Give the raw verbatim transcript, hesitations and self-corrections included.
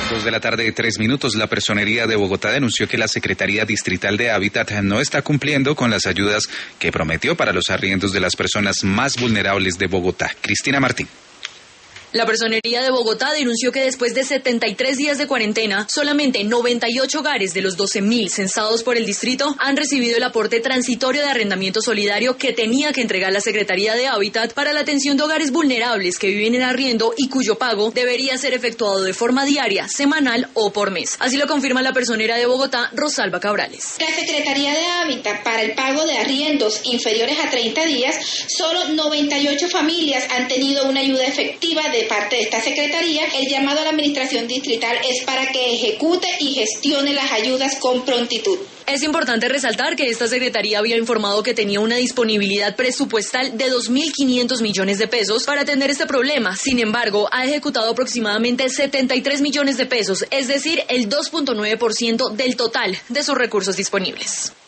Dos de la tarde, tres minutos. La Personería de Bogotá denunció que la Secretaría Distrital de Hábitat no está cumpliendo con las ayudas que prometió para los arriendos de las personas más vulnerables de Bogotá. Cristina Martín. La Personería de Bogotá denunció que después de setenta y tres días de cuarentena, solamente noventa y ocho hogares de los doce mil censados por el distrito han recibido el aporte transitorio de arrendamiento solidario que tenía que entregar la Secretaría de Hábitat para la atención de hogares vulnerables que viven en arriendo y cuyo pago debería ser efectuado de forma diaria, semanal o por mes. Así lo confirma la Personera de Bogotá, Rosalba Cabrales. La Secretaría de Hábitat para el pago de arriendos inferiores a treinta días, solo noventa y ocho familias han tenido una ayuda efectiva de De parte de esta Secretaría. El llamado a la Administración Distrital es para que ejecute y gestione las ayudas con prontitud. Es importante resaltar que esta Secretaría había informado que tenía una disponibilidad presupuestal de dos mil quinientos millones de pesos para atender este problema. Sin embargo, ha ejecutado aproximadamente setenta y tres millones de pesos, es decir, el dos punto nueve por ciento del total de sus recursos disponibles.